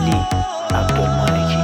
عبدالمالکی.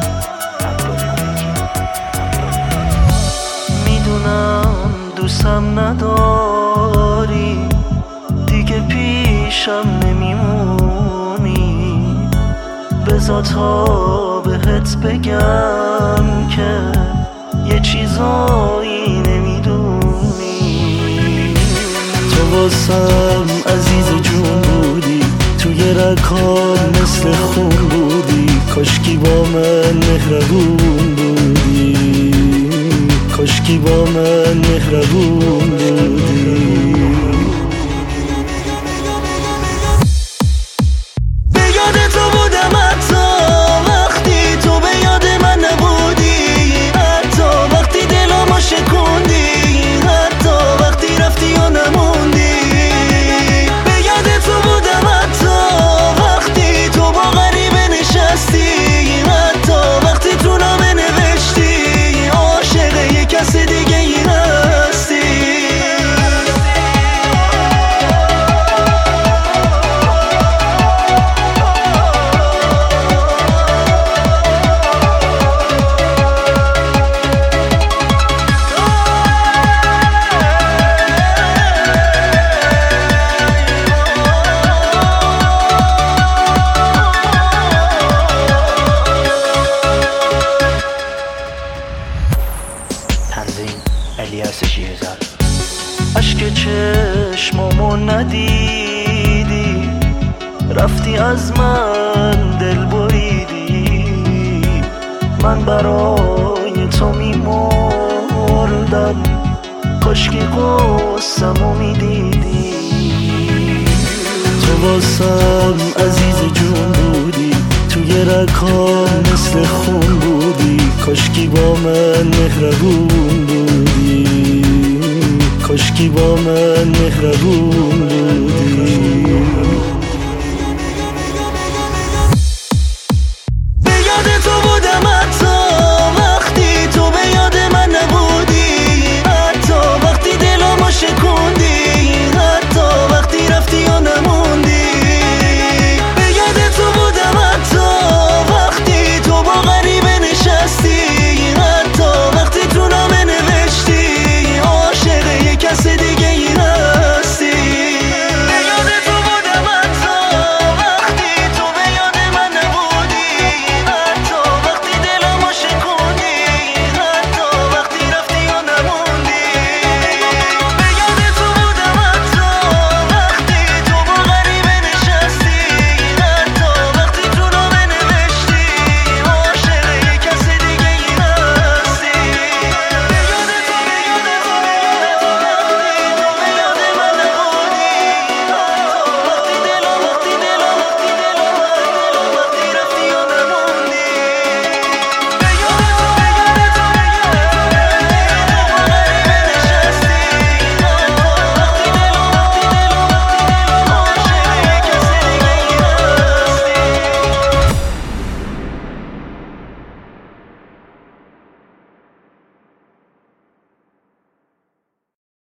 میدونم دوستم نداری، دیگه پیشم نمیمونی، بذار تا بهت بگم که یه چیزایی نمیدونی. تو واسم عزیز جون بودی، توی رکام مثل خون بودی، کاشکی با من مهربون بودی، کاشکی با من مهربون بودی. به یاد تو بودم حتی وقتی تو به یاد من نبودی، حتی وقتی دلمو شکوندی، حتی وقتی رفتی و نموندی. به یاد تو بودم حتی وقتی تو با غریبه نشستی، حتی وقتی تو نامه نوشتی عاشق یه کس دیگه ای هستی. تنظیم الیاس شیرزاد. اشک چشمامو ندیدی، رفتی از من دل بریدی، من برای تو میمردم، کاشکی قصه‌مو میدیدی. تو واسم عزیز جون بودی، توی رکام مثل خون بودی، کاشکی با من مهربون بودی، کاشکی با من مهربون